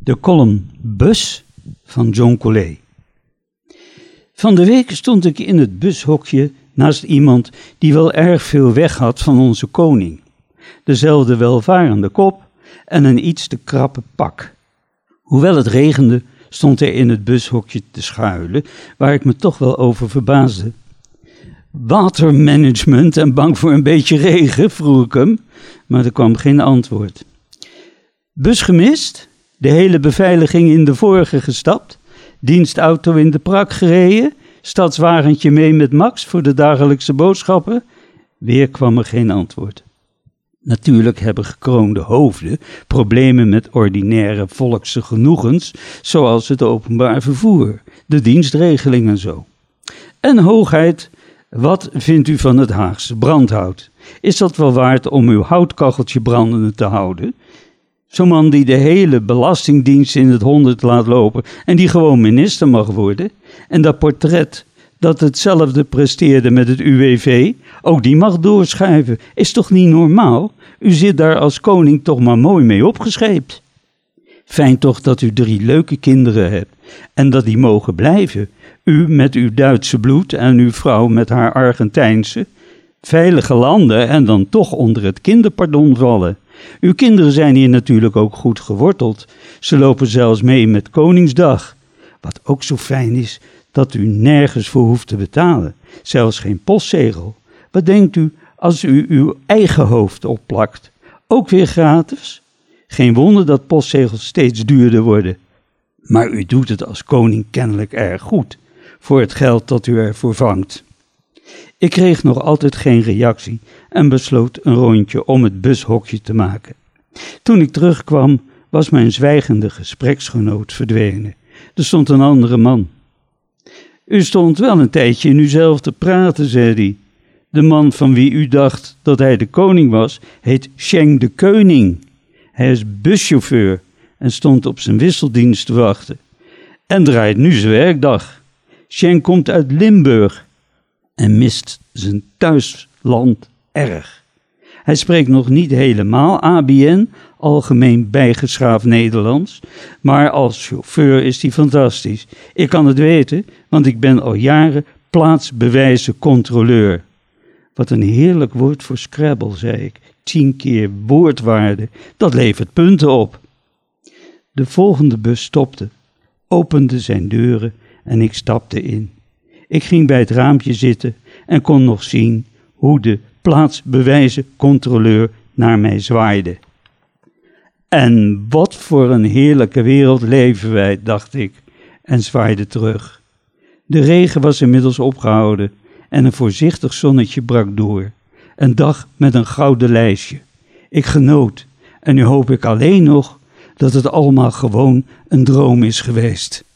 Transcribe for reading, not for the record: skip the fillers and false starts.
De column Bus van John Collet. Van de week stond ik in het bushokje naast iemand die wel erg veel weg had van onze koning. Dezelfde welvarende kop en een iets te krappe pak. Hoewel het regende, stond hij in het bushokje te schuilen, waar ik me toch wel over verbaasde. Watermanagement en bang voor een beetje regen, vroeg ik hem, maar er kwam geen antwoord. Bus gemist? De hele beveiliging in de vorige gestapt? Dienstauto in de prak gereden? Stadswagentje mee met Max voor de dagelijkse boodschappen? Weer kwam er geen antwoord. Natuurlijk hebben gekroonde hoofden problemen met ordinaire volkse genoegens, zoals het openbaar vervoer, de dienstregeling en zo. En hoogheid, wat vindt u van het Haagse brandhout? Is dat wel waard om uw houtkacheltje brandende te houden? Zo'n man die de hele belastingdienst in het honderd laat lopen en die gewoon minister mag worden. En dat portret dat hetzelfde presteerde met het UWV, ook die mag doorschuiven. Is toch niet normaal? U zit daar als koning toch maar mooi mee opgescheept. Fijn toch dat u 3 leuke kinderen hebt en dat die mogen blijven. U met uw Duitse bloed en uw vrouw met haar Argentijnse. Veilige landen en dan toch onder het kinderpardon vallen. Uw kinderen zijn hier natuurlijk ook goed geworteld. Ze lopen zelfs mee met Koningsdag. Wat ook zo fijn is, dat u nergens voor hoeft te betalen. Zelfs geen postzegel. Wat denkt u als u uw eigen hoofd opplakt? Ook weer gratis? Geen wonder dat postzegels steeds duurder worden. Maar u doet het als koning kennelijk erg goed, voor het geld dat u ervoor vangt. Ik kreeg nog altijd geen reactie en besloot een rondje om het bushokje te maken. Toen ik terugkwam, was mijn zwijgende gespreksgenoot verdwenen. Er stond een andere man. U stond wel een tijdje in uzelf te praten, zei hij. De man van wie u dacht dat hij de koning was, heet Schenk de Keuning. Hij is buschauffeur en stond op zijn wisseldienst te wachten. En draait nu zijn werkdag. Schenk komt uit Limburg en mist zijn thuisland erg. Hij spreekt nog niet helemaal ABN, algemeen bijgeschaafd Nederlands, maar als chauffeur is hij fantastisch. Ik kan het weten, want ik ben al jaren plaatsbewijzen controleur. Wat een heerlijk woord voor Scrabble, zei ik. 10 keer woordwaarde, dat levert punten op. De volgende bus stopte, opende zijn deuren en ik stapte in. Ik ging bij het raampje zitten en kon nog zien hoe de plaatsbewijzencontroleur naar mij zwaaide. En wat voor een heerlijke wereld leven wij, dacht ik, en zwaaide terug. De regen was inmiddels opgehouden en een voorzichtig zonnetje brak door. Een dag met een gouden lijstje. Ik genoot en nu hoop ik alleen nog dat het allemaal gewoon een droom is geweest.